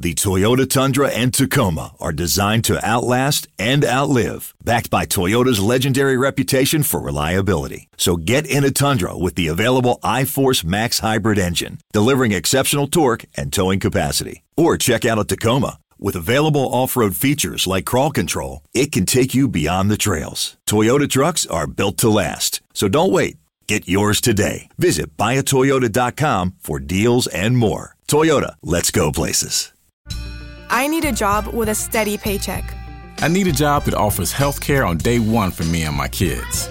The Toyota Tundra and Tacoma are designed to outlast and outlive, backed by Toyota's legendary reputation for reliability. So get in a Tundra with the available iForce Max hybrid engine, delivering exceptional torque and towing capacity. Or check out a Tacoma. With available off-road features like crawl control, it can take you beyond the trails. Toyota trucks are built to last. So don't wait. Get yours today. Visit buyatoyota.com for deals and more. Toyota, let's go places. I need a job with a steady paycheck. I need a job that offers health care on day one for me and my kids.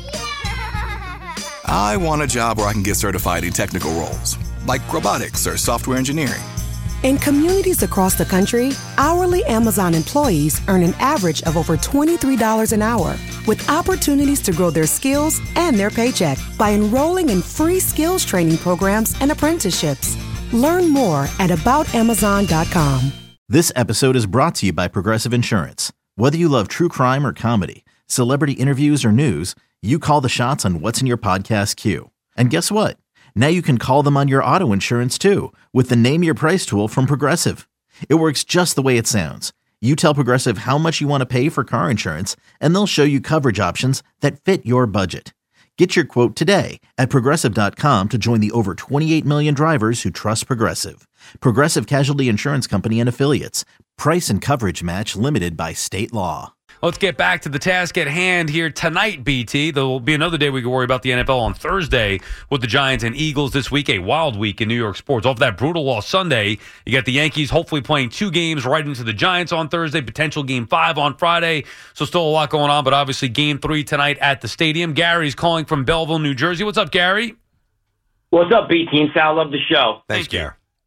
I want a job where I can get certified in technical roles, like robotics or software engineering. In communities across the country, hourly Amazon employees earn an average of over $23 an hour, with opportunities to grow their skills and their paycheck by enrolling in free skills training programs and apprenticeships. Learn more at aboutamazon.com. This episode is brought to you by Progressive Insurance. Whether you love true crime or comedy, celebrity interviews or news, you call the shots on what's in your podcast queue. And guess what? Now you can call them on your auto insurance too with the Name Your Price tool from Progressive. It works just the way it sounds. You tell Progressive how much you want to pay for car insurance, and they'll show you coverage options that fit your budget. Get your quote today at Progressive.com to join the over 28 million drivers who trust Progressive. Progressive Casualty Insurance Company and Affiliates. Price and coverage match limited by state law. Let's get back to the task at hand here tonight, BT. There will be another day we can worry about the NFL on Thursday with the Giants and Eagles this week, a wild week in New York sports. Off that brutal loss Sunday, you got the Yankees hopefully playing 2 games right into the Giants on Thursday, potential Game 5 on Friday. So still a lot going on, but obviously Game 3 tonight at the stadium. Gary's calling from Belleville, New Jersey. What's up, Gary? What's up, BT and Sal? Love the show. Thanks, Gary.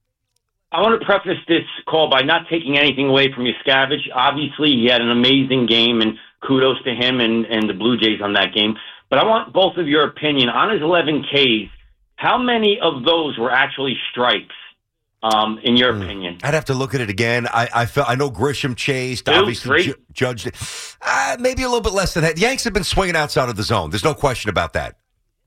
I want to preface this call by not taking anything away from Yuskavage. Obviously, he had an amazing game, and kudos to him and the Blue Jays on that game. But I want both of your opinion. On his 11 Ks, how many of those were actually strikes, in your opinion? I'd have to look at it again. I know Grisham chased, obviously judged it. Maybe a little bit less than that. The Yanks have been swinging outside of the zone. There's no question about that.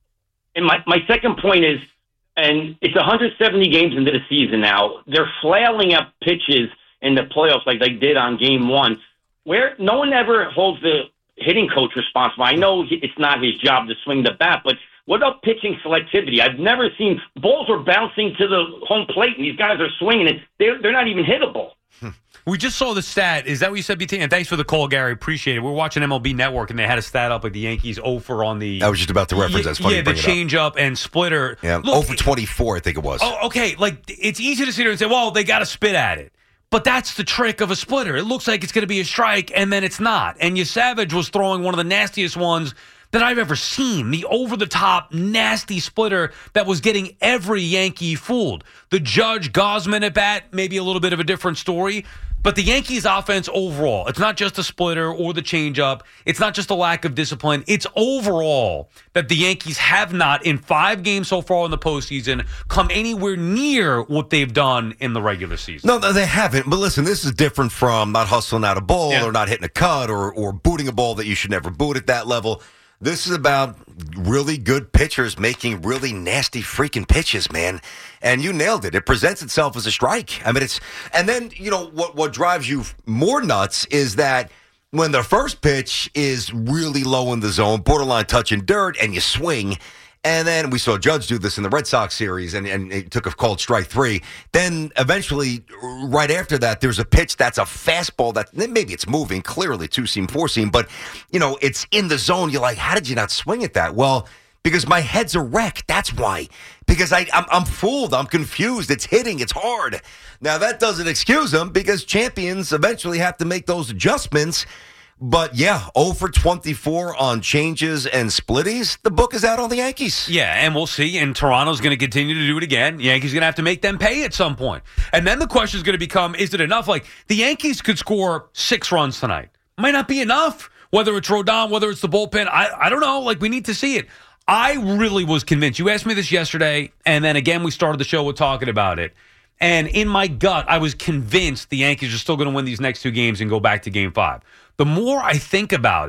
And my second point is, and it's 170 games into the season now. They're flailing up pitches in the playoffs like they did on Game 1, where no one ever holds the hitting coach responsible. I know it's not his job to swing the bat, but what about pitching selectivity? I've never seen balls are bouncing to the home plate, and these guys are swinging it. They're not even hittable. We just saw the stat. Is that what you said, BT? And thanks for the call, Gary. Appreciate it. We're watching MLB Network, and they had a stat up like the Yankees 0 for on the... I was just about to reference that. Yeah, the change-up and splitter. Yeah, Look, 0 for 24, I think it was. Oh, okay. Like, it's easy to sit here and say, well, they got to spit at it. But that's the trick of a splitter. It looks like it's going to be a strike, and then it's not. And Yuskavage was throwing one of the nastiest ones that I've ever seen. The over-the-top, nasty splitter that was getting every Yankee fooled. The Judge Gausman at bat, maybe a little bit of a different story. But the Yankees' offense overall, it's not just the splitter or the changeup. It's not just a lack of discipline. It's overall that the Yankees have not, in 5 games so far in the postseason, come anywhere near what they've done in the regular season. No, they haven't. But listen, this is different from not hustling out a ball or not hitting a cut or booting a ball that you should never boot at that level. This is about really good pitchers making really nasty freaking pitches, man. And you nailed it. It presents itself as a strike. I mean, and then, you know, what drives you more nuts is that when the first pitch is really low in the zone, borderline touching dirt, and you swing, and then we saw Judge do this in the Red Sox series, and it took a called strike 3. Then eventually, right after that, there's a pitch that's a fastball that maybe it's moving, clearly 2-seam, 4-seam, but, you know, it's in the zone. You're like, how did you not swing at that? Well, because my head's a wreck. That's why. Because I'm fooled. I'm confused. It's hitting. It's hard. Now, that doesn't excuse them because champions eventually have to make those adjustments. But, yeah, 0 for 24 on changes and splitties. The book is out on the Yankees. Yeah, and we'll see. And Toronto's going to continue to do it again. Yankees going to have to make them pay at some point. And then the question is going to become, is it enough? Like, the Yankees could score 6 runs tonight. Might not be enough. Whether it's Rodon, whether it's the bullpen, I don't know. Like, we need to see it. I really was convinced. You asked me this yesterday, and then again we started the show with talking about it. And in my gut, I was convinced the Yankees are still going to win these next 2 games and go back to Game 5. The more I think about it,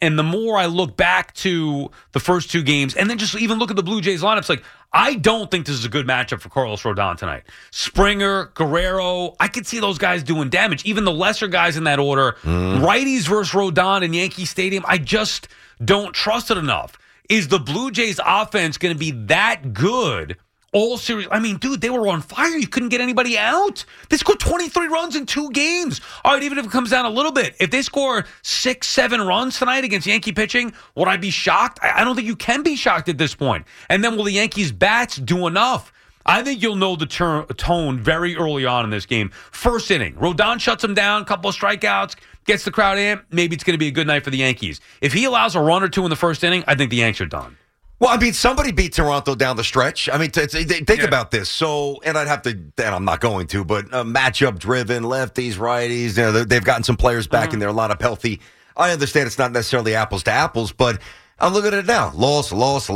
and the more I look back to the first two games, and then just even look at the Blue Jays lineups, like, I don't think this is a good matchup for Carlos Rodon tonight. Springer, Guerrero, I could see those guys doing damage. Even the lesser guys in that order, righties versus Rodon in Yankee Stadium, I just don't trust it enough. Is the Blue Jays offense going to be that good all series? I mean, dude, they were on fire. You couldn't get anybody out. They scored 23 runs in 2 games. All right, even if it comes down a little bit, if they score 6, 7 runs tonight against Yankee pitching, would I be shocked? I don't think you can be shocked at this point. And then will the Yankees' bats do enough? I think you'll know the tone very early on in this game. First inning, Rodon shuts him down, couple of strikeouts, gets the crowd in. Maybe it's going to be a good night for the Yankees. If he allows a run or two in the first inning, I think the Yanks are done. Well, I mean, somebody beat Toronto down the stretch. I mean, think about this. So, and I'd have to, and I'm not going to, but matchup driven, lefties, righties. You know, they've gotten some players back in there, a lot of healthy. I understand it's not necessarily apples to apples, but I'm looking at it now. Loss,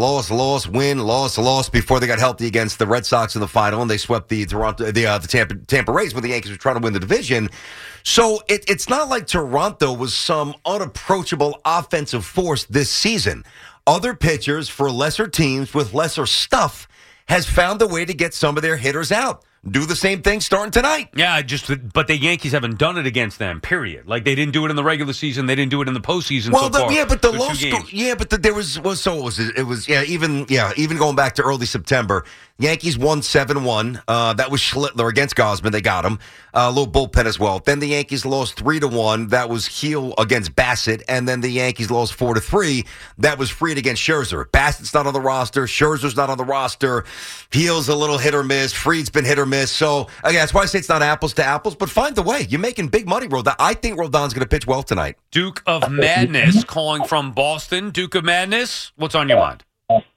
win, loss before they got healthy against the Red Sox in the final, and they swept the Tampa Rays when the Yankees were trying to win the division. So it's not like Toronto was some unapproachable offensive force this season. Other pitchers for lesser teams with lesser stuff has found a way to get some of their hitters out. Do the same thing starting tonight. Yeah, but the Yankees haven't done it against them, period. Like, they didn't do it in the regular season. They didn't do it in the postseason so far. Yeah, but there was what was it? It was, even going back to early September, Yankees won 7-1. That was Schlittler against Gausman. They got him. A little bullpen as well. Then the Yankees lost 3-1. That was Heel against Bassett. And then the Yankees lost 4-3. That was Fried against Scherzer. Bassett's not on the roster. Scherzer's not on the roster. Heel's a little hit or miss. Fried's been hit or miss. So, again, that's why I say it's not apples to apples. But find the way. You're making big money, Rodon. I think Rodon's going to pitch well tonight. Duke of Madness calling from Boston. Duke of Madness, what's on your mind?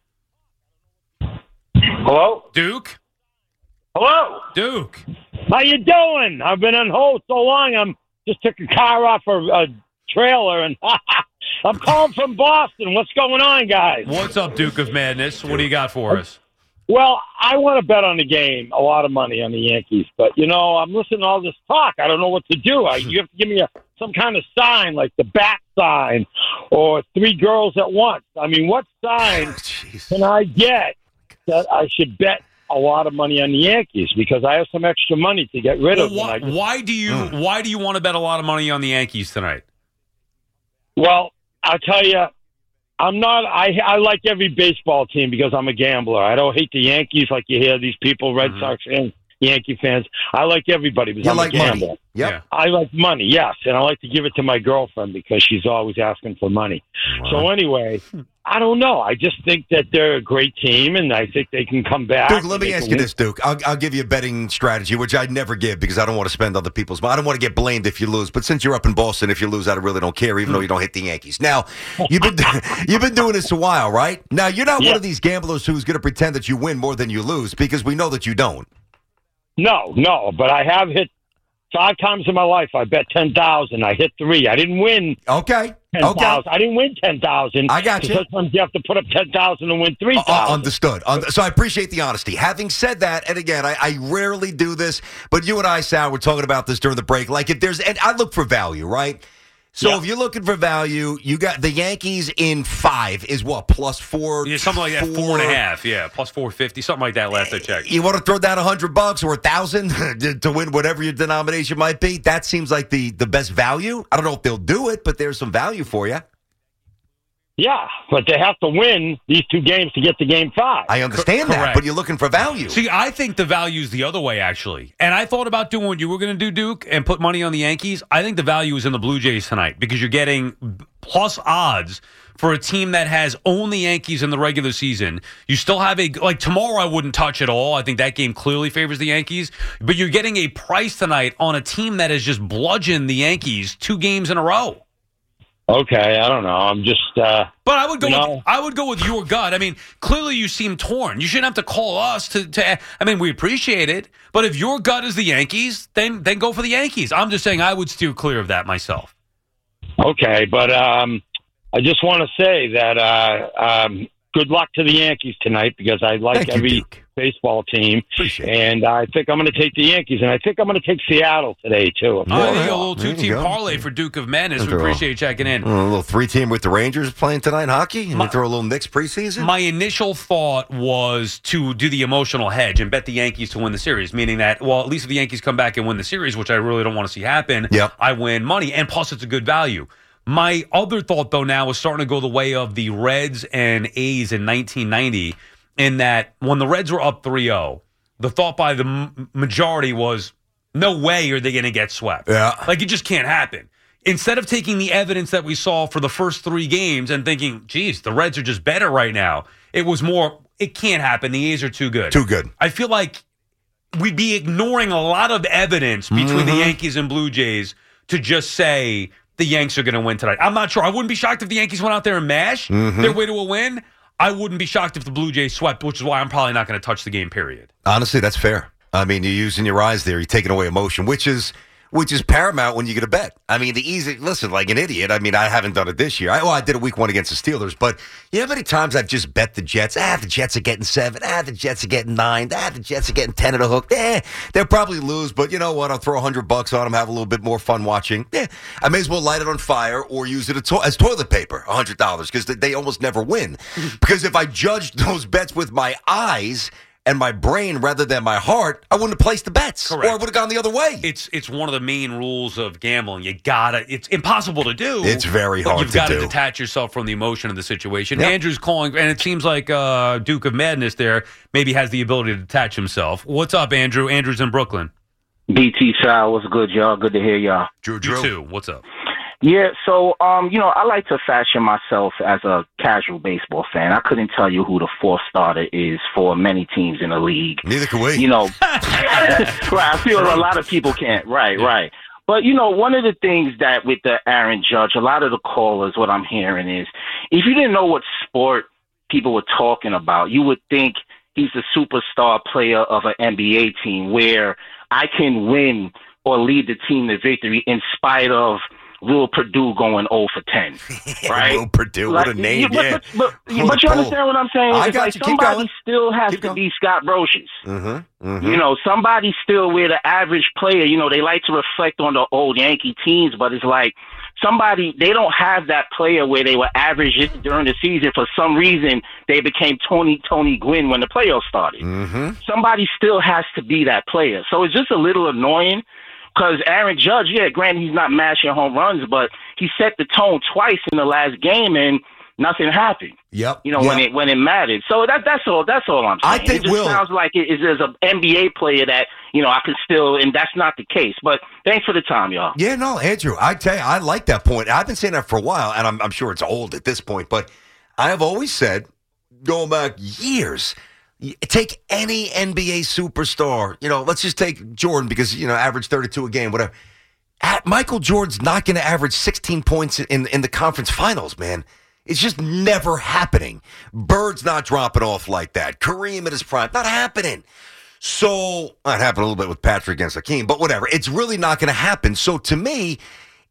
Hello? Duke? Hello? Duke. How you doing? I've been on hold so long, I'm just took a car off a trailer, and I'm calling from Boston. What's going on, guys? What's up, Duke of Madness? What do you got for us? Well, I want to bet on the game, a lot of money on the Yankees, but, I'm listening to all this talk. I don't know what to do. You have to give me some kind of sign, like the bat sign or 3 girls at once. I mean, what sign can I get that I should bet a lot of money on the Yankees, because I have some extra money to get rid of. Why do you want to bet a lot of money on the Yankees tonight? Well, I'll tell you, I'm not. I like every baseball team because I'm a gambler. I don't hate the Yankees like you hear these people, Red Sox fans, Yankee fans. I like everybody because I'm a gambler. Money. Yep. I like money, yes, and I like to give it to my girlfriend because she's always asking for money. Wow. So anyway, I don't know. I just think that they're a great team, and I think they can come back. Duke, let me ask you this, Duke. I'll give you a betting strategy, which I'd never give because I don't want to spend other people's money. I don't want to get blamed if you lose. But since you're up in Boston, if you lose, I really don't care, even though you don't hit the Yankees. Now, you've been doing this a while, right? Now, you're not one of these gamblers who's going to pretend that you win more than you lose because we know that you don't. No, but I have hit 5 times in my life. I bet 10,000. I hit 3. I didn't win. Okay. 10,000. I didn't win 10,000. I got you. Sometimes you have to put up 10,000 and win 3,000. Understood. So I appreciate the honesty. Having said that, and again, I rarely do this, but you and I, Sal, were talking about this during the break. Like, if there's, and I look for value, right? So if you're looking for value, you got the Yankees in 5 is what, +4? Yeah, something like that, 4.5. Yeah, +450, something like that. Last I checked. You want to throw down $100 or $1,000 to win whatever your denomination might be? That seems like the best value. I don't know if they'll do it, but there's some value for you. Yeah, but they have to win these 2 games to get to Game 5. I understand that, but you're looking for value. See, I think the value is the other way, actually. And I thought about doing what you were going to do, Duke, and put money on the Yankees. I think the value is in the Blue Jays tonight because you're getting plus odds for a team that has owned the Yankees in the regular season. You still have tomorrow I wouldn't touch at all. I think that game clearly favors the Yankees. But you're getting a price tonight on a team that has just bludgeoned the Yankees 2 games in a row. Okay, I don't know. I'm just. But I would go. I would go with your gut. I mean, clearly you seem torn. You shouldn't have to call us to. I mean, we appreciate it, but if your gut is the Yankees, then go for the Yankees. I'm just saying I would steer clear of that myself. Okay, but I just want to say that good luck to the Yankees tonight because I like baseball team. Appreciate and I think I'm going to take the Yankees, and I think I'm going to take Seattle today, too. There you go, a little two-team parlay for Duke of Madness. We appreciate you checking in. A little three-team with the Rangers playing tonight hockey, and we throw a little Knicks preseason. My initial thought was to do the emotional hedge and bet the Yankees to win the series, meaning that, well, at least if the Yankees come back and win the series, which I really don't want to see happen, I win money, and plus it's a good value. My other thought, though, now is starting to go the way of the Reds and A's in 1990, in that when the Reds were up 3-0, the thought by the majority was, no way are they going to get swept. Yeah. Like, it just can't happen. Instead of taking the evidence that we saw for the first 3 games and thinking, geez, the Reds are just better right now, it was more, it can't happen. The A's are too good. Too good. I feel like we'd be ignoring a lot of evidence between the Yankees and Blue Jays to just say the Yanks are going to win tonight. I'm not sure. I wouldn't be shocked if the Yankees went out there and mashed their way to a win. I wouldn't be shocked if the Blue Jays swept, which is why I'm probably not going to touch the game, period. Honestly, that's fair. I mean, you're using your eyes there. You're taking away emotion, which is paramount when you get a bet. I mean, listen, like an idiot. I mean, I haven't done it this year. I did a week 1 against the Steelers, but you know how many times I've just bet the Jets? The Jets are getting 7. The Jets are getting 9. The Jets are getting 10 at a hook. They'll probably lose, but you know what? I'll throw $100 on them, have a little bit more fun watching. I may as well light it on fire or use it as toilet paper, $100, because they almost never win. Because if I judged those bets with my eyes and my brain rather than my heart, I wouldn't have placed the bets. Correct. Or I would have gone the other way. It's one of the main rules of gambling. It's impossible to do. It's very hard to do. You've got to detach yourself from the emotion of the situation. Yep. Andrew's calling, and it seems like Duke of Madness there maybe has the ability to detach himself. What's up, Andrew? Andrew's in Brooklyn. BT Sal, what's good, y'all? Good to hear y'all. Drew. You too. What's up? Yeah, so, I like to fashion myself as a casual baseball fan. I couldn't tell you who the 4th starter is for many teams in the league. Neither can we. Right, I feel a lot of people can't. Right. But, one of the things that with the Aaron Judge, a lot of the callers, what I'm hearing is, if you didn't know what sport people were talking about, you would think he's the superstar player of an NBA team where I can win or lead the team to victory in spite of Will Purdue going 0 for 10, right? Will Purdue, what a name, But you understand what I'm saying? I got you. Keep somebody going. Still has to be Scott Brosius. Mm-hmm. Somebody still where the average player, they like to reflect on the old Yankee teams, but it's like they don't have that player where they were average during the season. For some reason, they became Tony Gwynn when the playoffs started. Mm-hmm. Somebody still has to be that player. So it's just a little annoying. Because Aaron Judge, granted he's not mashing home runs, but he set the tone twice in the last game and nothing happened. Yep. When it mattered. So that's all I'm saying. I think it just sounds like there's an NBA player that I can still, and that's not the case. But thanks for the time, y'all. Yeah, no, Andrew, I tell you, I like that point. I've been saying that for a while, and I'm sure it's old at this point, but I have always said, going back years, take any NBA superstar. Let's just take Jordan because, average 32 a game, whatever. Michael Jordan's not going to average 16 points in the conference finals, man. It's just never happening. Bird's not dropping off like that. Kareem at his prime, not happening. So, that happened a little bit with Patrick against Hakeem, but whatever. It's really not going to happen. So, to me,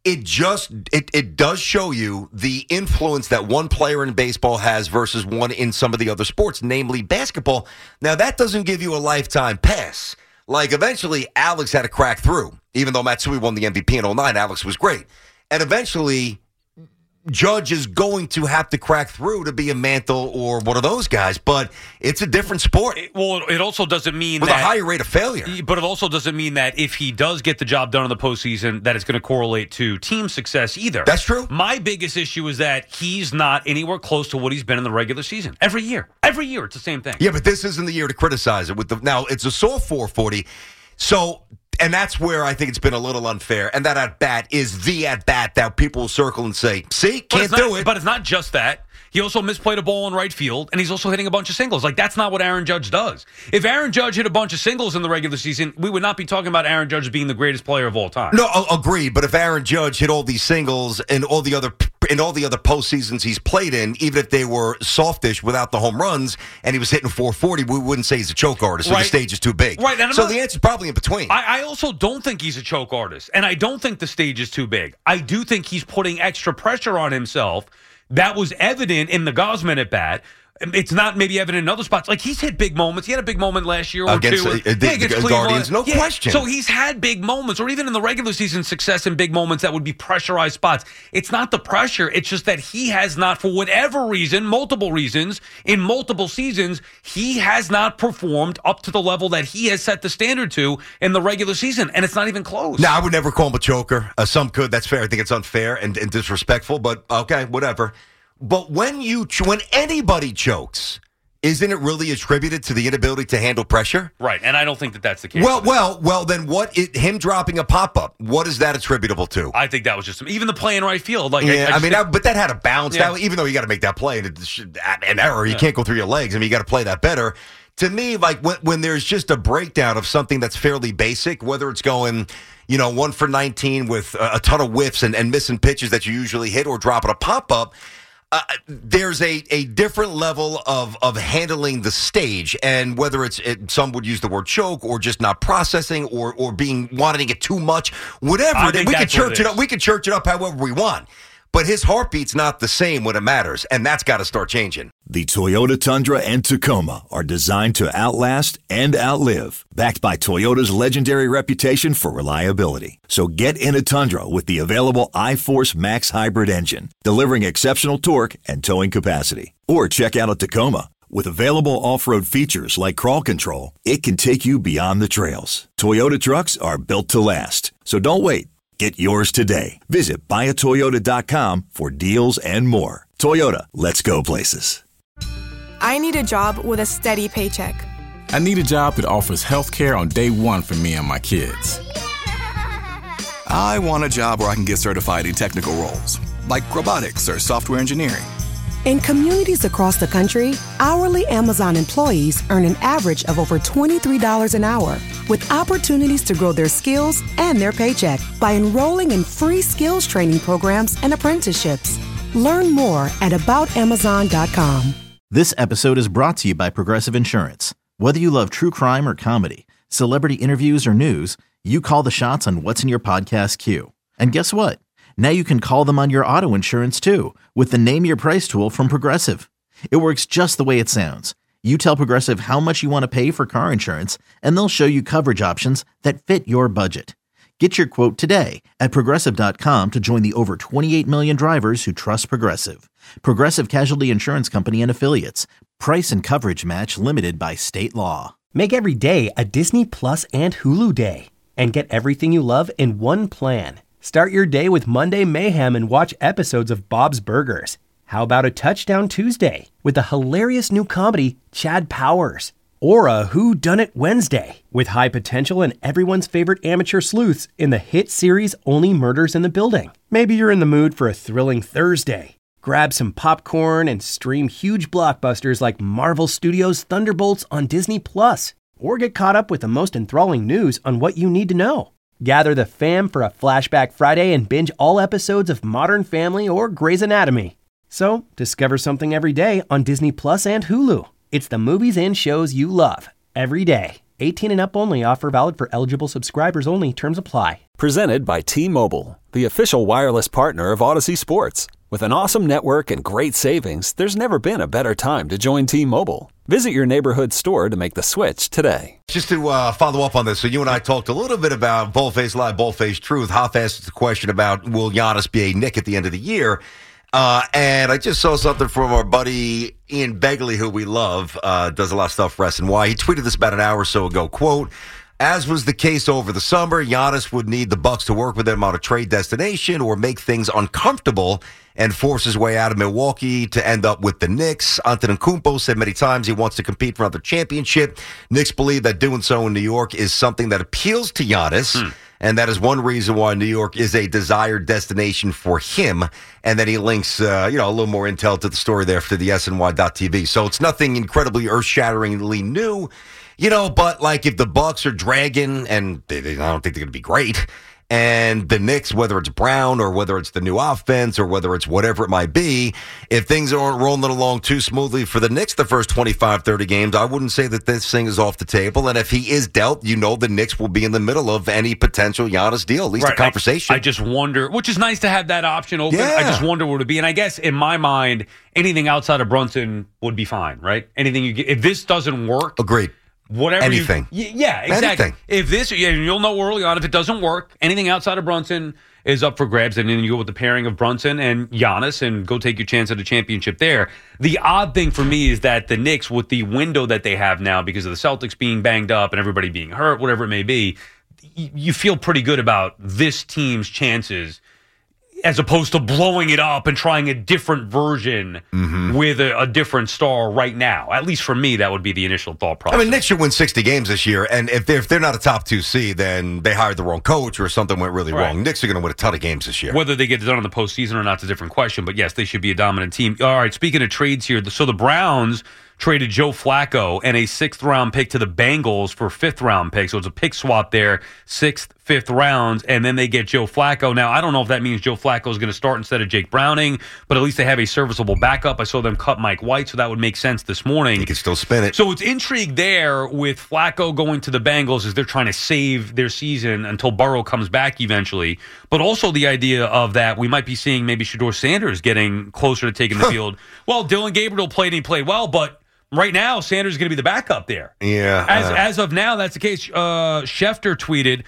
it does show you the influence that one player in baseball has versus one in some of the other sports, namely basketball. Now, that doesn't give you a lifetime pass. Like, eventually, Alex had to crack through. Even though Matsui won the MVP in 2009, Alex was great. And eventually, Judge is going to have to crack through to be a Mantle or one of those guys, but it's a different sport. It also doesn't mean with a higher rate of failure. But it also doesn't mean that if he does get the job done in the postseason, that it's going to correlate to team success either. That's true. My biggest issue is that he's not anywhere close to what he's been in the regular season. Every year, it's the same thing. Yeah, but this isn't the year to criticize it. Now it's a soft 440, so. And that's where I think it's been a little unfair. And that at-bat is the at-bat that people will circle and say, see, can't do it. But it's not just that. He also misplayed a ball in right field, and he's also hitting a bunch of singles. Like, that's not what Aaron Judge does. If Aaron Judge hit a bunch of singles in the regular season, we would not be talking about Aaron Judge being the greatest player of all time. No, agreed. But if Aaron Judge hit all these singles and all the other postseasons he's played in, even if they were softish without the home runs, and he was hitting 440, we wouldn't say he's a choke artist. So the stage is too big. Right. So the answer's probably in between. I also don't think he's a choke artist, and I don't think the stage is too big. I do think he's putting extra pressure on himself. That was evident in the Gausman at bat. It's not maybe evident in other spots. Like, he's hit big moments. He had a big moment last year or against, two. Against Guardians, no question. So he's had big moments, or even in the regular season success in big moments that would be pressurized spots. It's not the pressure. It's just that he has not, for whatever reason, multiple reasons, in multiple seasons, he has not performed up to the level that he has set the standard to in the regular season, and it's not even close. No, I would never call him a choker. Some could. That's fair. I think it's unfair and disrespectful, but okay, whatever. But when anybody chokes, isn't it really attributed to the inability to handle pressure? Right, and I don't think that that's the case. Well, then him dropping a pop-up, what is that attributable to? I think that was just even the play in right field. But that had a bounce. Yeah. That, even though you got to make that play, and it's an error, you can't go through your legs. I mean, you got to play that better. To me, like when there's just a breakdown of something that's fairly basic, whether it's going, 1 for 19 with a ton of whiffs and missing pitches that you usually hit, or dropping a pop-up, there's a different level of handling the stage, and whether some would use the word choke or just not processing or wanting it too much, whatever. We can church it up. We can church it up however we want. But his heartbeat's not the same when it matters, and that's got to start changing. The Toyota Tundra and Tacoma are designed to outlast and outlive, backed by Toyota's legendary reputation for reliability. So get in a Tundra with the available iForce Max hybrid engine, delivering exceptional torque and towing capacity. Or check out a Tacoma. With available off-road features like crawl control, it can take you beyond the trails. Toyota trucks are built to last, so don't wait. Get yours today. Visit buyatoyota.com for deals and more. Toyota, let's go places. I need a job with a steady paycheck. I need a job that offers health care on day one for me and my kids. I want a job where I can get certified in technical roles, like robotics or software engineering. In communities across the country, hourly Amazon employees earn an average of over $23 an hour, with opportunities to grow their skills and their paycheck by enrolling in free skills training programs and apprenticeships. Learn more at aboutamazon.com. This episode is brought to you by Progressive Insurance. Whether you love true crime or comedy, celebrity interviews or news, you call the shots on what's in your podcast queue. And guess what? Now you can call them on your auto insurance too, with the Name Your Price tool from Progressive. It works just the way it sounds. You tell Progressive how much you want to pay for car insurance, and they'll show you coverage options that fit your budget. Get your quote today at Progressive.com to join the over 28 million drivers who trust Progressive. Progressive Casualty Insurance Company and Affiliates. Price and coverage match limited by state law. Make every day a Disney Plus and Hulu day, and get everything you love in one plan. Start your day with Monday Mayhem and watch episodes of Bob's Burgers. How about a Touchdown Tuesday with the hilarious new comedy Chad Powers? Or a Whodunit Wednesday with high potential and everyone's favorite amateur sleuths in the hit series Only Murders in the Building. Maybe you're in the mood for a thrilling Thursday. Grab some popcorn and stream huge blockbusters like Marvel Studios' Thunderbolts on Disney+. Or get caught up with the most enthralling news on What You Need to Know. Gather the fam for a Flashback Friday and binge all episodes of Modern Family or Grey's Anatomy. So, discover something every day on Disney Plus and Hulu. It's the movies and shows you love, every day. 18 and up only. Offer valid for eligible subscribers only. Terms apply. Presented by T-Mobile, the official wireless partner of Odyssey Sports. With an awesome network and great savings, there's never been a better time to join T-Mobile. Visit your neighborhood store to make the switch today. Just to follow up on this, so you and I talked a little bit about Boldface Live, Boldface Truth. Hoff asked the question about, will Giannis be a Knick at the end of the year? And I just saw something from our buddy Ian Begley, who we love, does a lot of stuff for SNY. He tweeted this about an hour or so ago, quote, as was the case over the summer, Giannis would need the Bucks to work with him on a trade destination or make things uncomfortable and force his way out of Milwaukee to end up with the Knicks. Antetokounmpo said many times he wants to compete for another championship. Knicks believe that doing so in New York is something that appeals to Giannis, and that is one reason why New York is a desired destination for him. And then he links, a little more intel to the story there for the SNY.TV. So it's nothing incredibly earth-shatteringly new. But like if the Bucks are dragging, and I don't think they're going to be great, And the Knicks, whether it's Brown or whether it's the new offense or whether it's whatever it might be, if things aren't rolling along too smoothly for the Knicks the first 25, 30 games, I wouldn't say that this thing is off the table. And if he is dealt, the Knicks will be in the middle of any potential Giannis deal, at least a conversation. I just wonder, which is nice to have that option open. Yeah. I just wonder where it would be. And I guess in my mind, anything outside of Brunson would be fine, right? Anything you get, if this doesn't work. Agreed. Whatever anything. Yeah, exactly. Anything. If this, you'll know early on if it doesn't work. Anything outside of Brunson is up for grabs, and then you go with the pairing of Brunson and Giannis, and go take your chance at a championship there. The odd thing for me is that the Knicks, with the window that they have now, because of the Celtics being banged up and everybody being hurt, whatever it may be, you feel pretty good about this team's chances, as opposed to blowing it up and trying a different version with a different star right now. At least for me, that would be the initial thought process. I mean, Knicks should win 60 games this year, and if they're not a top 2 seed, then they hired the wrong coach or something went really wrong. Knicks are going to win a ton of games this year. Whether they get it done in the postseason or not is a different question, but yes, they should be a dominant team. All right, speaking of trades here, so the Browns traded Joe Flacco and a 6th-round pick to the Bengals for 5th-round pick. So it's a pick swap there, 6th, 5th rounds, and then they get Joe Flacco. Now, I don't know if that means Joe Flacco is going to start instead of Jake Browning, but at least they have a serviceable backup. I saw them cut Mike White, so that would make sense this morning. You can still spin it. So it's intrigue there with Flacco going to the Bengals as they're trying to save their season until Burrow comes back eventually. But also the idea of that we might be seeing maybe Shedeur Sanders getting closer to taking the field. Well, Dylan Gabriel played and he played well, but right now, Sanders is going to be the backup there. Yeah. As of now, that's the case. Schefter tweeted,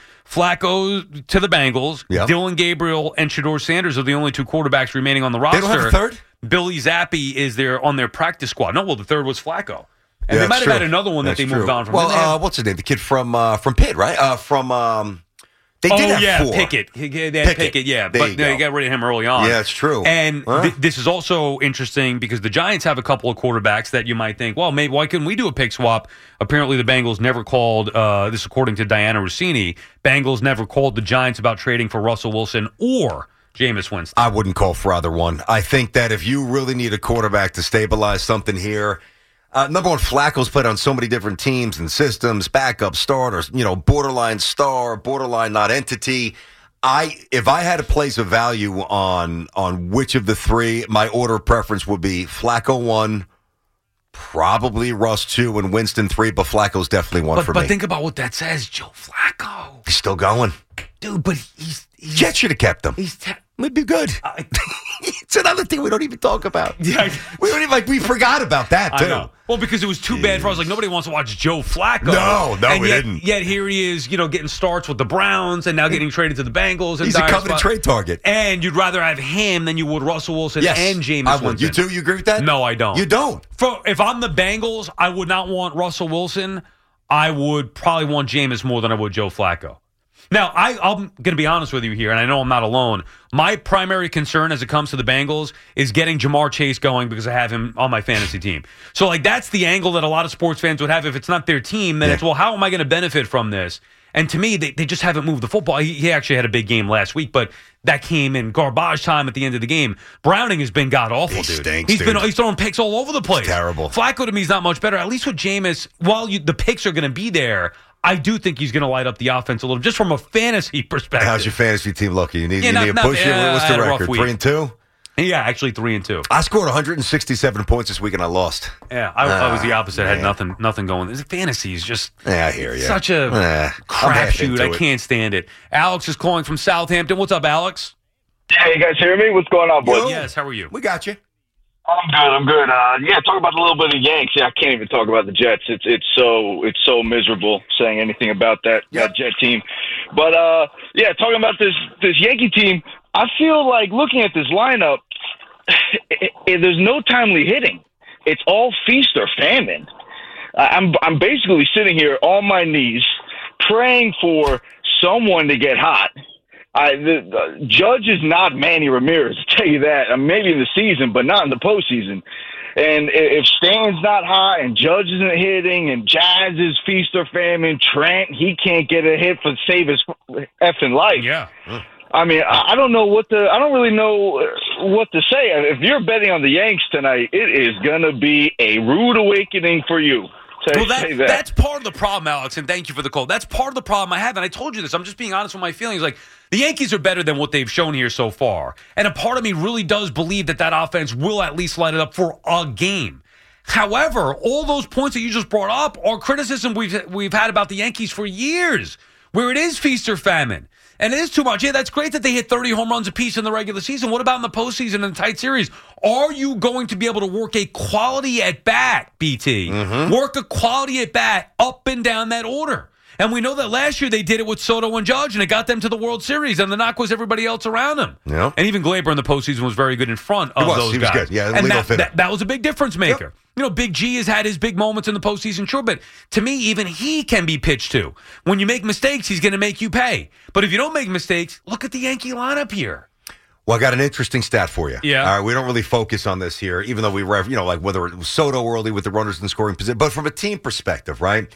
Flacco to the Bengals, Dylan Gabriel and Shedeur Sanders are the only 2 quarterbacks remaining on the roster. They don't have a third? Billy Zappi is there on their practice squad. No, well, the third was Flacco. And they might have had another one that they moved on from. Well, what's his name? The kid from Pitt, right? They did have 4. Pickett. They had Pickett, yeah. But they got rid of him early on. Yeah, it's true. And this is also interesting because the Giants have a couple of quarterbacks that you might think, well, maybe why couldn't we do a pick swap? Apparently the Bengals never called, this according to Diana Rossini, Bengals never called the Giants about trading for Russell Wilson or Jameis Winston. I wouldn't call for either one. I think that if you really need a quarterback to stabilize something here, number one, Flacco's played on so many different teams and systems, backup starters, borderline star, borderline not entity. If I had to place a value on which of the 3, my order of preference would be Flacco 1, probably Russ 2, and Winston 3, but Flacco's definitely 1 for me. But think about what that says, Joe Flacco. He's still going. Dude, but he's Jets should have kept him. It'd be good. It's another thing we don't even talk about. Yeah, we don't even we forgot about that too. I know. Well, because it was too bad for us. Like nobody wants to watch Joe Flacco. No, we didn't. Yet here he is, getting starts with the Browns and now getting traded to the Bengals. And he's a coveted trade target. And you'd rather have him than you would Russell Wilson and Jameis I would. Winston. You too? You agree with that? No, I don't. You don't? If I'm the Bengals, I would not want Russell Wilson. I would probably want Jameis more than I would Joe Flacco. Now, I'm going to be honest with you here, and I know I'm not alone. My primary concern as it comes to the Bengals is getting Jamar Chase going because I have him on my fantasy team. So, that's the angle that a lot of sports fans would have. If it's not their team, then it's, well, how am I going to benefit from this? And to me, they just haven't moved the football. He actually had a big game last week, but that came in garbage time at the end of the game. Browning has been god-awful, dude. Stinks, He's throwing picks all over the place. It's terrible. Flacco, to me, is not much better. At least with Jameis, while the picks are going to be there, I do think he's going to light up the offense a little, just from a fantasy perspective. How's your fantasy team looking? You need a push. What's the record? 3-2? Yeah, actually 3-2. I scored 167 points this week and I lost. Yeah, I was the opposite. I had nothing going. Fantasy is just I hear you. Such a crapshoot. I can't stand it. Alex is calling from Southampton. What's up, Alex? Hey, you guys hear me? What's going on, boys? Yes, how are you? We got you. I'm good. Talk about a little bit of Yanks. Yeah, I can't even talk about the Jets. It's so miserable saying anything about that Jet team. But talking about this Yankee team, I feel like looking at this lineup, there's no timely hitting. It's all feast or famine. I'm basically sitting here on my knees praying for someone to get hot. The Judge is not Manny Ramirez, I'll tell you that. Maybe in the season, but not in the postseason. And if Stan's not hot and Judge isn't hitting and Jazz is feast or famine, Trent, he can't get a hit for save his effing life. Yeah. I mean, I don't really know what to say. If you're betting on the Yanks tonight, it is going to be a rude awakening for you. say that. That's part of the problem, Alex, and thank you for the call. That's part of the problem I have, and I told you this. I'm just being honest with my feelings. Like, the Yankees are better than what they've shown here so far, and a part of me really does believe that offense will at least light it up for a game. However, all those points that you just brought up are criticism we've had about the Yankees for years, where it is feast or famine. And it is too much. Yeah, that's great that they hit 30 home runs apiece in the regular season. What about in the postseason in the tight series? Are you going to be able to work a quality at bat, BT? Work a quality at bat up and down that order. And we know that last year they did it with Soto and Judge, and it got them to the World Series, and the knock was everybody else around them. Yeah. And even Gleyber in the postseason was very good in front of those he guys. was good. Yeah, and legal fitter. that was a big difference maker. Yep. You know, Big G has had his big moments in the postseason, sure, but to me, even he can be pitched to. When you make mistakes, he's going to make you pay. But if you don't make mistakes, look at the Yankee lineup here. Well, I got an interesting stat for you. Yeah. All right, we don't really focus on this here, even though like whether it was Soto early with the runners in scoring position, but from a team perspective, right?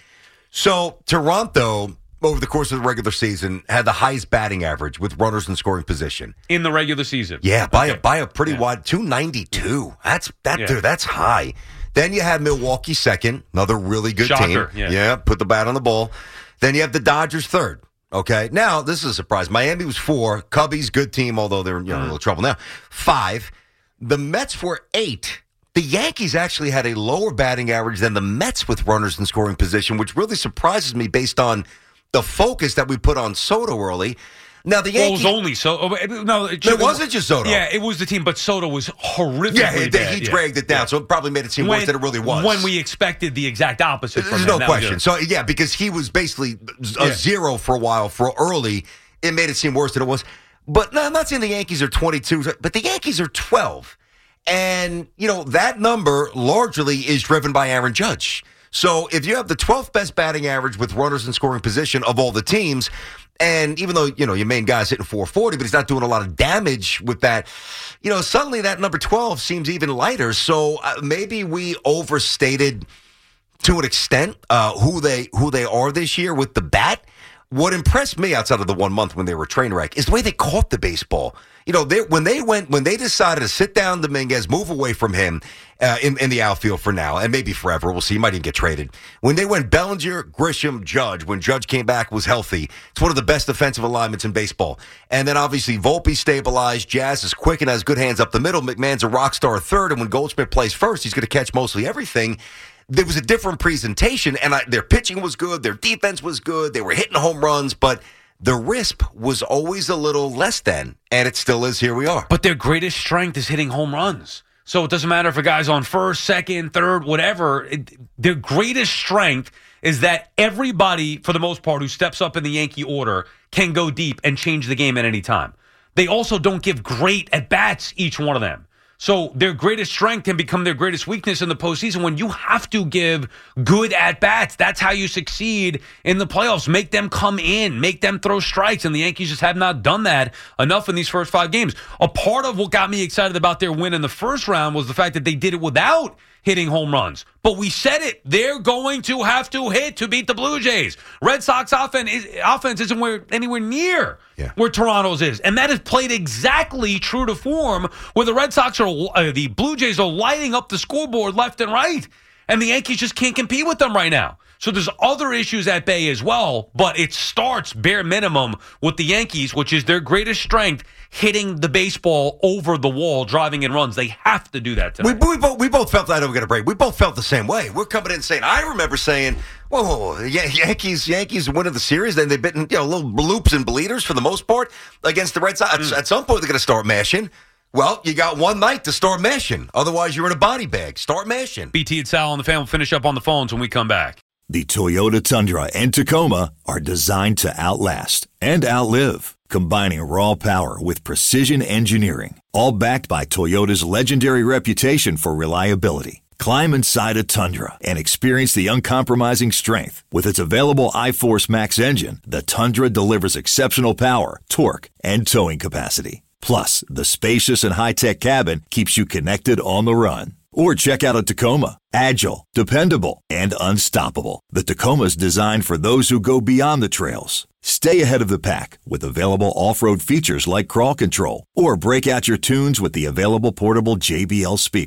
So Toronto, over the course of the regular season, had the highest batting average with runners in scoring position in the regular season. Yeah, by a pretty wide 292. That's high. Then you had Milwaukee second, another really good Shocker, team. Yeah, put the bat on the ball. Then you have the Dodgers third. Okay, now this is a surprise. Miami was 4. Cubbies, good team, although they're in a little trouble now. 5. The Mets were 8. The Yankees actually had a lower batting average than the Mets with runners in scoring position, which really surprises me based on the focus that we put on Soto early. Now, the Yankees... Well, it was only Soto. No, it wasn't just Soto. Yeah, it was the team, but Soto was horrifically bad. He dragged it down, so it probably made it seem worse than it really was. When we expected the exact opposite from him. There's no question. So, because he was basically a 0 for a while for early, it made it seem worse than it was. But no, I'm not saying the Yankees are 22, but the Yankees are 12. And, that number largely is driven by Aaron Judge. So if you have the 12th best batting average with runners in scoring position of all the teams, and even though, your main guy's hitting 440, but he's not doing a lot of damage with that, suddenly that number 12 seems even lighter. So maybe we overstated to an extent who they are this year with the bat. What impressed me outside of the 1 month when they were a train wreck is the way they caught the baseball. When they decided to sit down Dominguez, move away from him in the outfield for now, and maybe forever, we'll see, he might even get traded. When they went Bellinger, Grisham, Judge, when Judge came back, was healthy, it's one of the best defensive alignments in baseball. And then obviously Volpe stabilized, Jazz is quick and has good hands up the middle, McMahon's a rock star third, and when Goldschmidt plays first, he's going to catch mostly everything. There was a different presentation, and their pitching was good, their defense was good, they were hitting home runs, but the RISP was always a little less than, and it still is. Here we are. But their greatest strength is hitting home runs. So it doesn't matter if a guy's on first, second, third, whatever. Their greatest strength is that everybody, for the most part, who steps up in the Yankee order can go deep and change the game at any time. They also don't give great at-bats, each one of them. So their greatest strength can become their greatest weakness in the postseason when you have to give good at-bats. That's how you succeed in the playoffs. Make them come in. Make them throw strikes. And the Yankees just have not done that enough in these first 5 games. A part of what got me excited about their win in the first round was the fact that they did it without hitting home runs. But we said it. They're going to have to hit to beat the Blue Jays. Red Sox offense isn't anywhere near where Toronto's is. And that is played exactly true to form, where the Red Sox the Blue Jays are lighting up the scoreboard left and right. And the Yankees just can't compete with them right now. So there's other issues at bay as well, but it starts bare minimum with the Yankees, which is their greatest strength, hitting the baseball over the wall, driving in runs. They have to do that tonight. We both felt that over a break. We both felt the same way. We're coming in saying, I remember saying, whoa, Yankees winning the series, then they've been little loops and bleeders for the most part against the Red Sox. At some point, they're going to start mashing. Well, you got one night to start mashing. Otherwise, you're in a body bag. Start mashing. BT and Sal and the fan will finish up on the phones when we come back. The Toyota Tundra and Tacoma are designed to outlast and outlive, combining raw power with precision engineering, all backed by Toyota's legendary reputation for reliability. Climb inside a Tundra and experience the uncompromising strength. With its available iForce Max engine, the Tundra delivers exceptional power, torque, and towing capacity. Plus, the spacious and high-tech cabin keeps you connected on the run. Or check out a Tacoma. Agile, dependable, and unstoppable. The Tacoma's designed for those who go beyond the trails. Stay ahead of the pack with available off-road features like crawl control. Or break out your tunes with the available portable JBL speaker.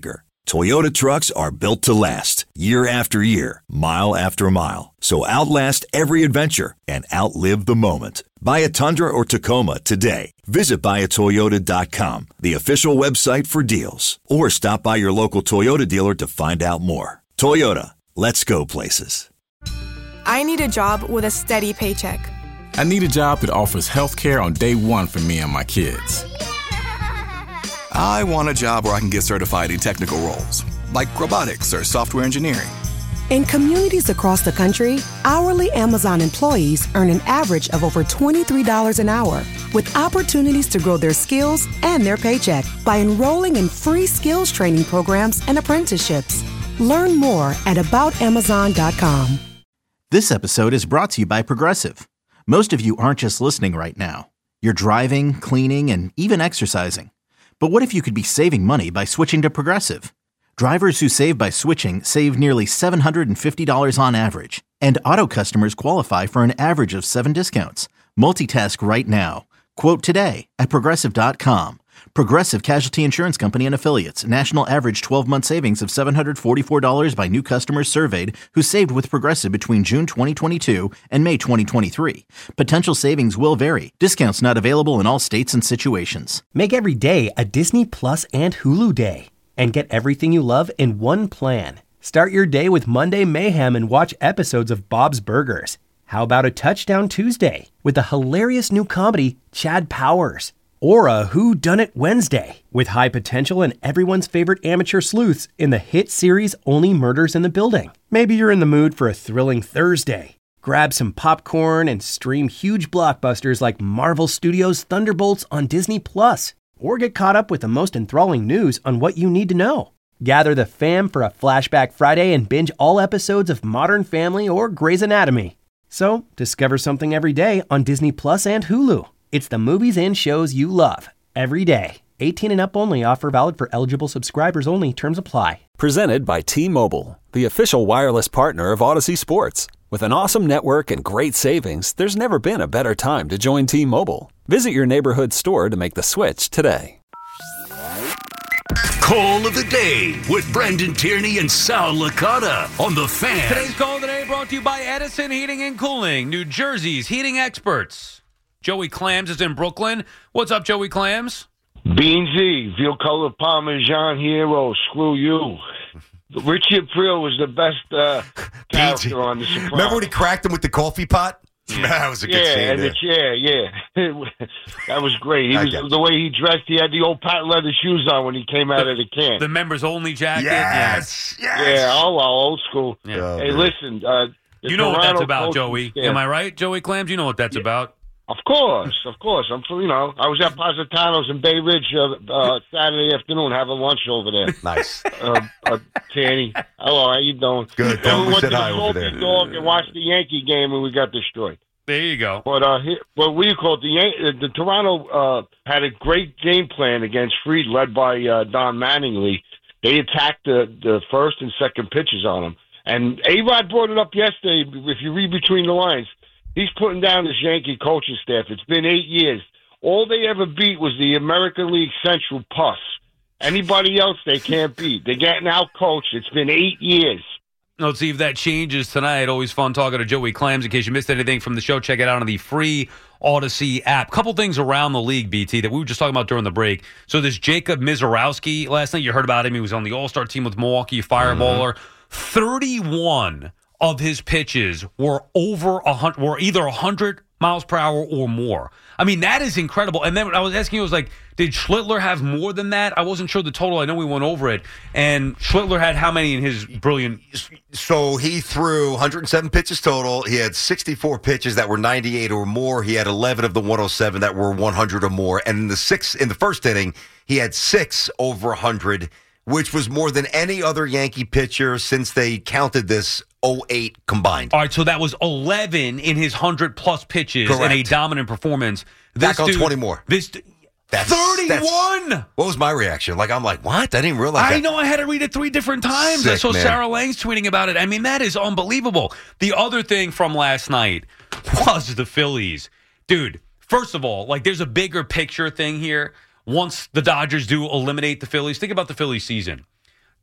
Toyota trucks are built to last, year after year, mile after mile. So outlast every adventure and outlive the moment. Buy a Tundra or Tacoma today. Visit buyatoyota.com, the official website for deals. Or stop by your local Toyota dealer to find out more. Toyota, let's go places. I need a job with a steady paycheck. I need a job that offers health care on day one for me and my kids. I want a job where I can get certified in technical roles, like robotics or software engineering. In communities across the country, hourly Amazon employees earn an average of over $23 an hour, with opportunities to grow their skills and their paycheck by enrolling in free skills training programs and apprenticeships. Learn more at aboutamazon.com. This episode is brought to you by Progressive. Most of you aren't just listening right now. You're driving, cleaning, and even exercising. But what if you could be saving money by switching to Progressive? Drivers who save by switching save nearly $750 on average, and auto customers qualify for an average of 7 discounts. Multitask right now. Quote today at Progressive.com. Progressive Casualty Insurance Company and Affiliates. National average 12-month savings of $744 by new customers surveyed who saved with Progressive between June 2022 and May 2023. Potential savings will vary. Discounts not available in all states and situations. Make every day a Disney Plus and Hulu day, and get everything you love in one plan. Start your day with Monday Mayhem and watch episodes of Bob's Burgers. How about a Touchdown Tuesday with the hilarious new comedy Chad Powers? Or a Who Done It Wednesday with high potential and everyone's favorite amateur sleuths in the hit series Only Murders in the Building. Maybe you're in the mood for a thrilling Thursday. Grab some popcorn and stream huge blockbusters like Marvel Studios' Thunderbolts on Disney+. Or get caught up with the most enthralling news on what you need to know. Gather the fam for a Flashback Friday and binge all episodes of Modern Family or Grey's Anatomy. So, discover something every day on Disney Plus and Hulu. It's the movies and shows you love every day. 18 and up only. Offer valid for eligible subscribers only. Terms apply. Presented by T-Mobile, the official wireless partner of Odyssey Sports. With an awesome network and great savings, there's never been a better time to join T-Mobile. Visit your neighborhood store to make the switch today. Call of the Day with Brendan Tierney and Sal Licata on The Fan. Today's Call of the Day brought to you by Edison Heating and Cooling, New Jersey's heating experts. Joey Clams is in Brooklyn. What's up, Joey Clams? Beansy, veal colored Parmesan hero, screw you. Richie Aprile was the best character on The Sopranos. Remember when he cracked him with the coffee pot? Yeah. That was a good scene. And that was great. The way he dressed, he had the old patent leather shoes on when he came out of the can. The members only jacket? Yes. Yeah, old school. Yeah. Hey, listen. You know what that's about, Joey. Am I right, Joey Clams? You know what that's about. Of course. I'm I was at Positano's in Bay Ridge Saturday afternoon having lunch over there. Nice. Tanny. Hello, how you doing? Good. We went to the over Salty there. Dog and watched the Yankee game and we got destroyed. There you go. But what we call it, the Toronto had a great game plan against Fried, led by Don Mattingly. They attacked the first and second pitches on him. And A-Rod brought it up yesterday, if you read between the lines. He's putting down this Yankee coaching staff. It's been 8 years. All they ever beat was the American League Central Puss. Anybody else they can't beat. They're getting out-coached. It's been 8 years. Let's see if that changes tonight. Always fun talking to Joey Clams. In case you missed anything from the show, check it out on the free Odyssey app. Couple things around the league, BT, that we were just talking about during the break. So this Jacob Mizorowski, last night you heard about him. He was on the All-Star team with Milwaukee, fireballer. 31 of his pitches were either 100 miles per hour or more. I mean, that is incredible. And then I was asking you, I was like, did Schlittler have more than that? I wasn't sure the total. I know we went over it. And Schlittler had how many in his brilliant? So he threw 107 pitches total. He had 64 pitches that were 98 or more. He had 11 of the 107 that were 100 or more. And in the first inning, he had 6 over 100, which was more than any other Yankee pitcher since they counted this 08 combined. All right, so that was 11 in his 100-plus pitches. Correct. And a dominant performance. Back on 20 more. That's 31! What was my reaction? I'm like, what? I didn't realize that. I know. I had to read it 3 different times. Sick, I saw man. Sarah Lang's tweeting about it. I mean, that is unbelievable. The other thing from last night was the Phillies. Dude, first of all, there's a bigger picture thing here. Once the Dodgers do eliminate the Phillies, think about the Phillies season.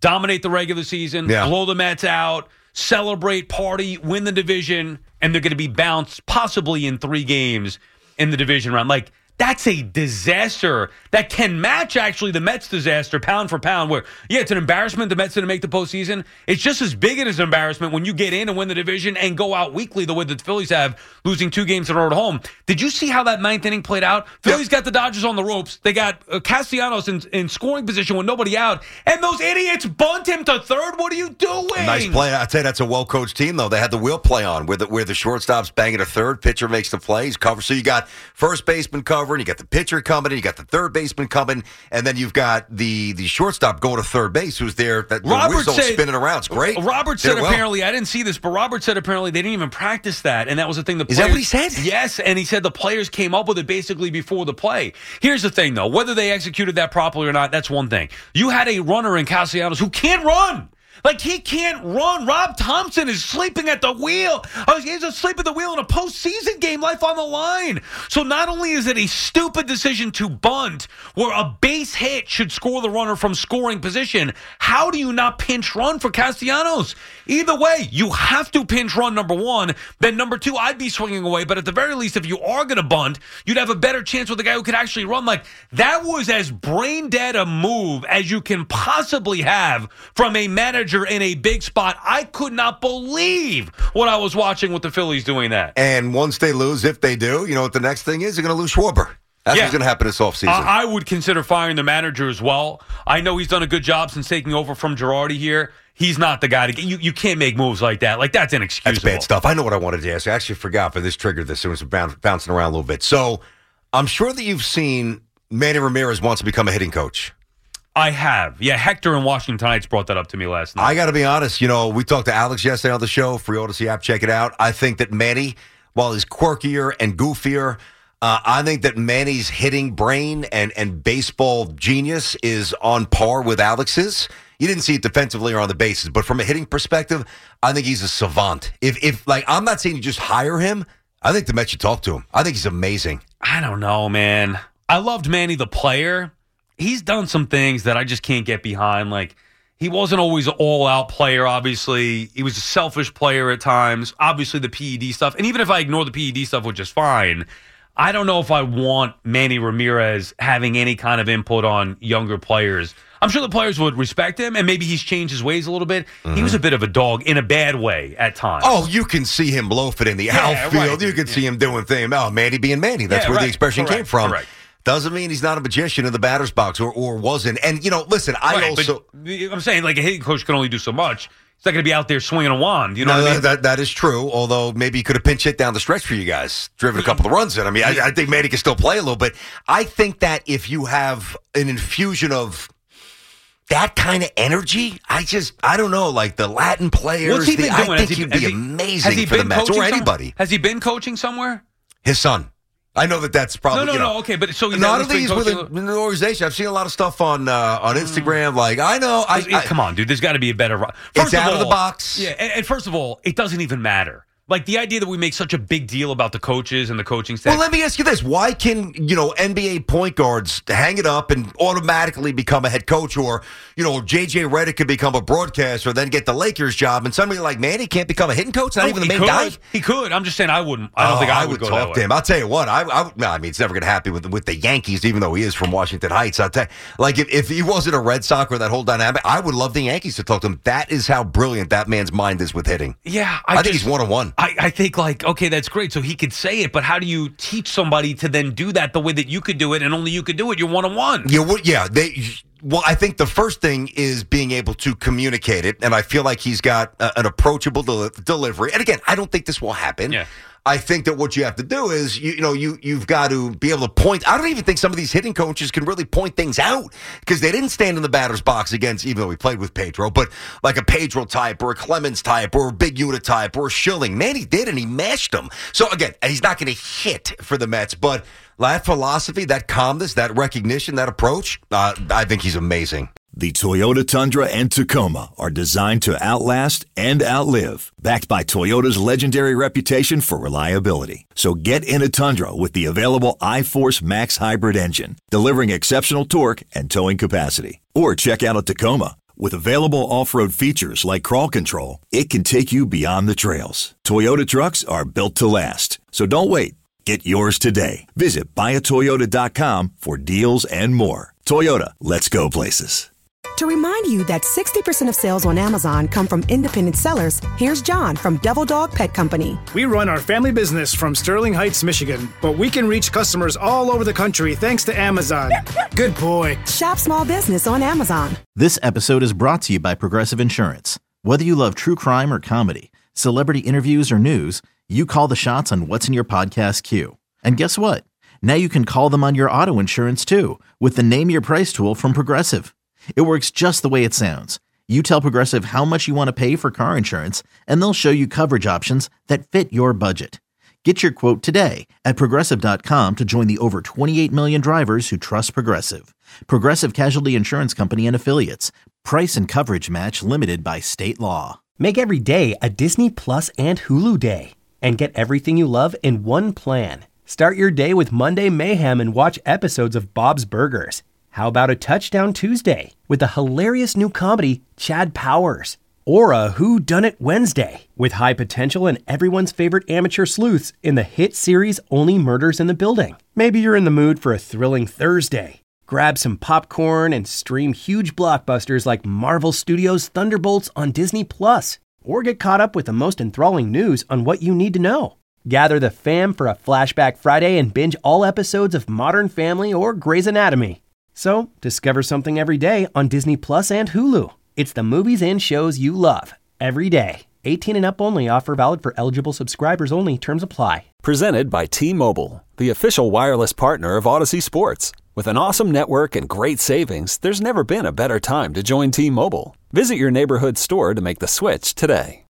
dominate the regular season, blow the Mets out, celebrate, party, win the division, and they're going to be bounced possibly in 3 games in the division round. Like, that's a disaster that can match, actually, the Mets' disaster pound for pound, where, it's an embarrassment the Mets didn't make the postseason. It's just as big as an embarrassment when you get in and win the division and go out weekly the way the Phillies have, losing 2 games in a row at home. Did you see how that 9th inning played out? Phillies got the Dodgers on the ropes. They got Castellanos in scoring position with nobody out, and those idiots bunt him to third. What are you doing? Nice play. I'd say that's a well-coached team, though. They had the wheel play on where the shortstop's banging a third, pitcher makes the play, he's covered. So you got first baseman covering, you got the pitcher coming in, you got the third baseman coming, and then you've got the shortstop going to third base who's there. The whistle spinning around. It's great. Robert said apparently, I didn't see this, but Robert said apparently they didn't even practice that, and that was the thing. Is that what he said? Yes, and he said the players came up with it basically before the play. Here's the thing, though. Whether they executed that properly or not, that's one thing. You had a runner in Castellanos who can't run. Like, he can't run. Rob Thompson is sleeping at the wheel. He's asleep at the wheel in a postseason game, life on the line. So not only is it a stupid decision to bunt, where a base hit should score the runner from scoring position, how do you not pinch run for Castellanos? Either way, you have to pinch run, number 1. Then number 2, I'd be swinging away. But at the very least, if you are going to bunt, you'd have a better chance with a guy who could actually run. Like, that was as brain dead a move as you can possibly have from a manager in a big spot. I could not believe what I was watching with the Phillies doing that. And once they lose, if they do, you know what the next thing is? They're going to lose Schwarber. That's what's going to happen this offseason. I would consider firing the manager as well. I know he's done a good job since taking over from Girardi here. He's not the guy to get. You can't make moves like that. Like, that's inexcusable. That's bad stuff. I know what I wanted to ask you. I actually forgot, but this triggered this. It was bouncing around a little bit. So I'm sure that you've seen Manny Ramirez wants to become a hitting coach. I have. Yeah, Hector in Washington Heights brought that up to me last night. I got to be honest. You know, we talked to Alex yesterday on the show. Free Odyssey app, check it out. I think that Manny, while he's quirkier and goofier, I think that Manny's hitting brain and baseball genius is on par with Alex's. You didn't see it defensively or on the bases, but from a hitting perspective, I think he's a savant. If like, I'm not saying you just hire him. I think the Mets should talk to him. I think he's amazing. I don't know, man. I loved Manny the player. He's done some things that I just can't get behind. Like, he wasn't always an all-out player, obviously. He was a selfish player at times. Obviously, the PED stuff. And even if I ignore the PED stuff, which is fine, I don't know if I want Manny Ramirez having any kind of input on younger players. I'm sure the players would respect him, and maybe he's changed his ways a little bit. Mm-hmm. He was a bit of a dog in a bad way at times. Oh, you can see him loafing in the outfield. Right. You can see him doing things. Oh, Manny being Manny. That's where the expression came from. Correct. Doesn't mean he's not a magician in the batter's box or wasn't. And, you know, listen, I'm saying, like, a hitting coach can only do so much. He's not going to be out there swinging a wand. You know what I mean? That is true, although maybe he could have pinch hit down the stretch for you guys, driven a couple of runs in. I mean, I think Manny can still play a little bit. I think that if you have an infusion of that kind of energy, I don't know, like the Latin players. What's he been doing? I think he'd be amazing for the Mets or anybody. Has he been coaching somewhere? His son. I know that's probably no. Okay, but so he's I don't think he's with an organization. I've seen a lot of stuff on Instagram. Like, I know, come on, dude. There's got to be a better. It's out of the box. Yeah, and first of all, it doesn't even matter. Like, the idea that we make such a big deal about the coaches and the coaching staff. Well, let me ask you this. Why can, NBA point guards hang it up and automatically become a head coach? Or, J.J. Redick could become a broadcaster, then get the Lakers job, and somebody like Manny can't become a hitting coach? Not even the main guy? He could. I'm just saying I wouldn't. I don't think I would go talk that way. to him. I'll tell you what. I mean, it's never going to happen with the Yankees, even though he is from Washington Heights. I'll tell you, like, if he wasn't a Red Sox or that whole dynamic, I would love the Yankees to talk to him. That is how brilliant that man's mind is with hitting. Yeah. I think he's one-on-one. I think, like, okay, that's great. So he could say it, but how do you teach somebody to then do that the way that you could do it and only you could do it? You're one-on-one. Yeah. Well, I think the first thing is being able to communicate it, and I feel like he's got an approachable delivery. And again, I don't think this will happen. Yeah. I think that what you have to do is, you've got to be able to point. I don't even think some of these hitting coaches can really point things out because they didn't stand in the batter's box against, even though we played with Pedro, but like a Pedro type or a Clemens type or a Big Uta type or a Schilling. Man, he did, and he mashed them. So again, he's not going to hit for the Mets, but that philosophy, that calmness, that recognition, that approach, I think he's amazing. The Toyota Tundra and Tacoma are designed to outlast and outlive, backed by Toyota's legendary reputation for reliability. So get in a Tundra with the available iForce Max hybrid engine, delivering exceptional torque and towing capacity. Or check out a Tacoma, With available off-road features like crawl control, it can take you beyond the trails. Toyota trucks are built to last. So don't wait. Get yours today. Visit buyatoyota.com for deals and more. Toyota, let's go places. To remind you that 60% of sales on Amazon come from independent sellers, here's John from Devil Dog Pet Company. We run our family business from Sterling Heights, Michigan, but we can reach customers all over the country thanks to Amazon. Good boy. Shop small business on Amazon. This episode is brought to you by Progressive Insurance. Whether you love true crime or comedy, celebrity interviews or news, you call the shots on what's in your podcast queue. And guess what? Now you can call them on your auto insurance too with the Name Your Price tool from Progressive. It works just the way it sounds. You tell Progressive how much you want to pay for car insurance, and they'll show you coverage options that fit your budget. Get your quote today at Progressive.com to join the over 28 million drivers who trust Progressive. Progressive Casualty Insurance Company and Affiliates. Price and coverage match limited by state law. Make every day a Disney Plus and Hulu day. And get everything you love in one plan. Start your day with Monday Mayhem and watch episodes of Bob's Burgers. How about a Touchdown Tuesday with the hilarious new comedy, Chad Powers? Or a Whodunit Wednesday with high potential and everyone's favorite amateur sleuths in the hit series Only Murders in the Building. Maybe you're in the mood for a thrilling Thursday. Grab some popcorn and stream huge blockbusters like Marvel Studios' Thunderbolts on Disney+. Or get caught up with the most enthralling news on What You Need to Know. Gather the fam for a Flashback Friday and binge all episodes of Modern Family or Grey's Anatomy. So, discover something every day on Disney Plus and Hulu. It's the movies and shows you love, every day. 18 and up only. Offer valid for eligible subscribers only. Terms apply. Presented by T-Mobile, the official wireless partner of Odyssey Sports. With an awesome network and great savings, there's never been a better time to join T-Mobile. Visit your neighborhood store to make the switch today.